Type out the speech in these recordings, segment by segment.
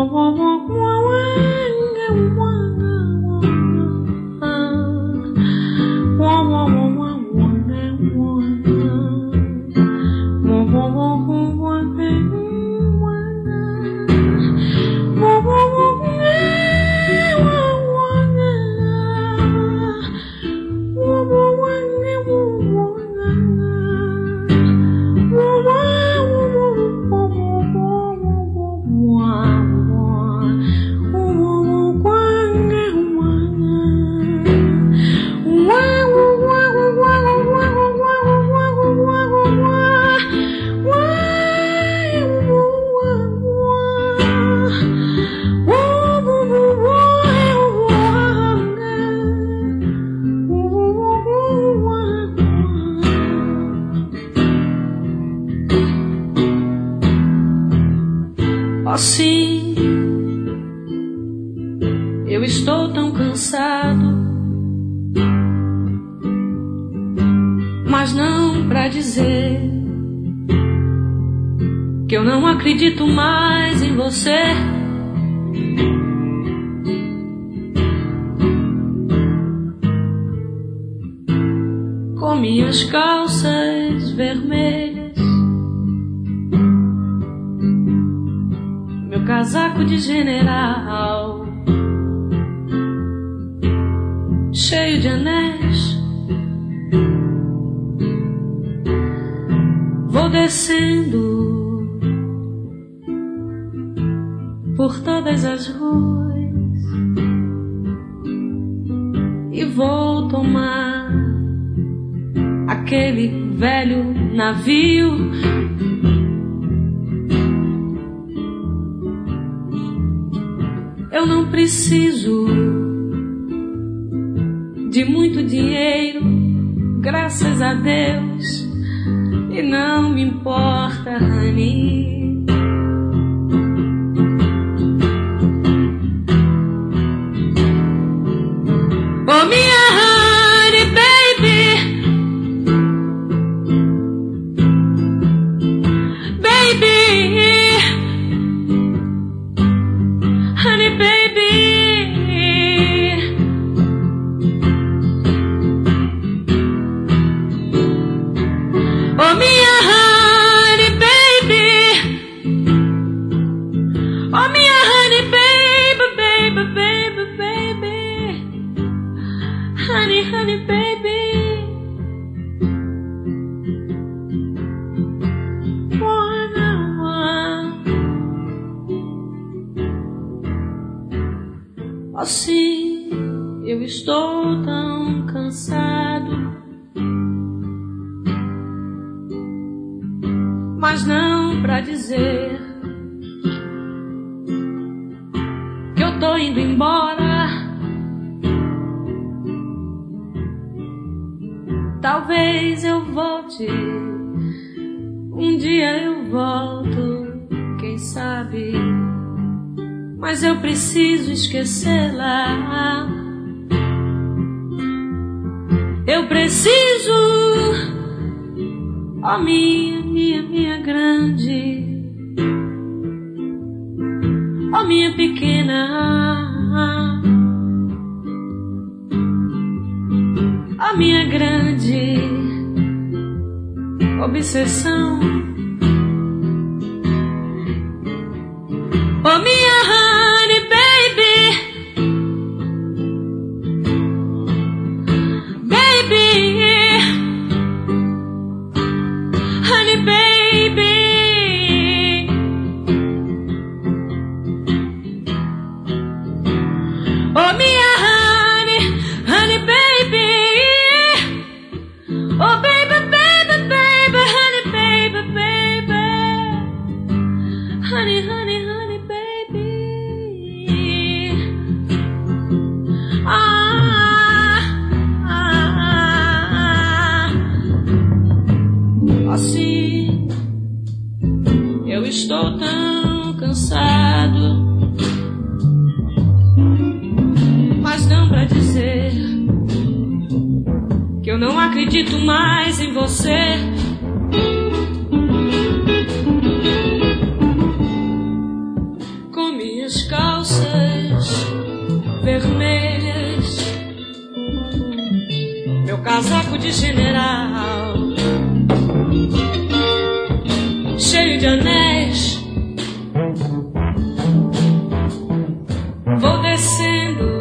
Assim, eu estou tão cansado, mas não pra dizer que eu não acredito mais em você. Com minhas calças vermelhas, meu casaco de general, cheio de anéis, vou descendo por todas as ruas e vou tomar aquele velho navio. Eu não preciso de muito dinheiro, graças a Deus, e não me importa, honey. Oh, minha honey baby, honey baby, oh minha honey baby, oh minha honey baby, baby, baby, baby, honey baby. Assim, eu estou tão cansado, mas não pra dizer que eu tô indo embora. Talvez eu volte, um dia eu volto, quem sabe. Mas eu preciso esquecê-la. Eu preciso, oh minha grande, oh minha pequena, oh minha grande obsessão, oh minha honey baby, honey baby, oh minha honey baby, oh baby, baby, baby, honey baby, baby, honey baby. Assim, eu estou tão cansado, mas não pra dizer que eu não acredito mais em você. Com minhas cheio de anéis. Vou descendo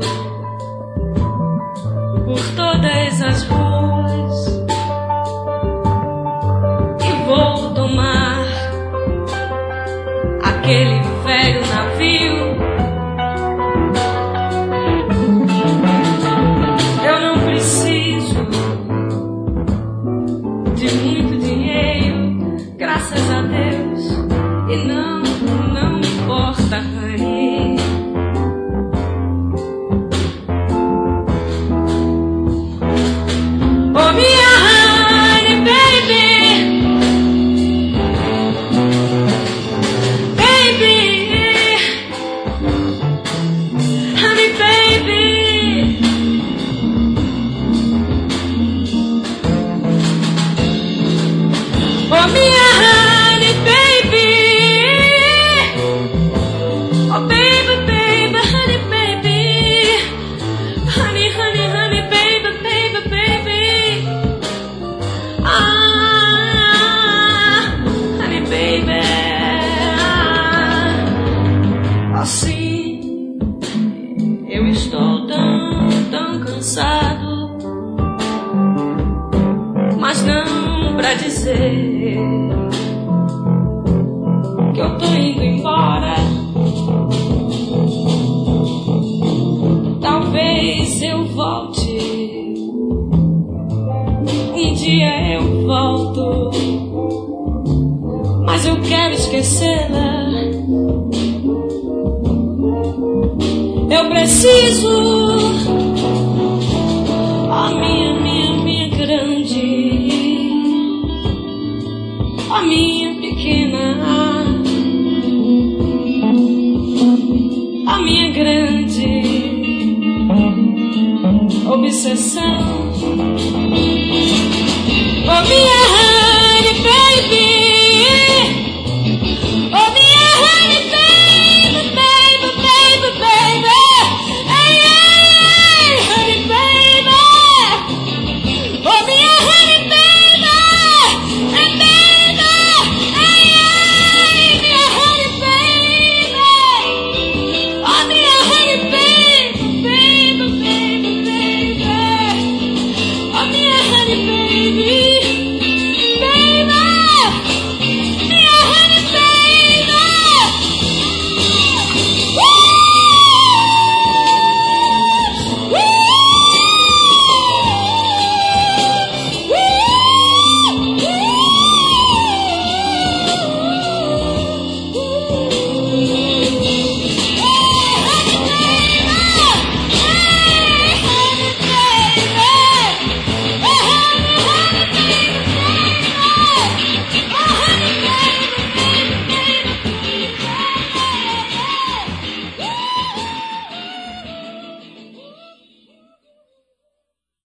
por todas as ruas e vou tomar aquele velho navio. Eu não preciso de muito dinheiro, graças a Deus, e não me importa, honey. Oh, minha honey, baby, baby, honey, baby. Oh, minha honey, baby. Oh, baby, baby, honey, baby. Honey, honey, honey, baby, baby, baby. Ah, honey, baby. Assim, eu estou tão cansado, mas não pra dizer que eu tô indo embora. Talvez eu volte, um dia eu volto, mas eu quero esquecê-la. Eu preciso, a minha grande, a minha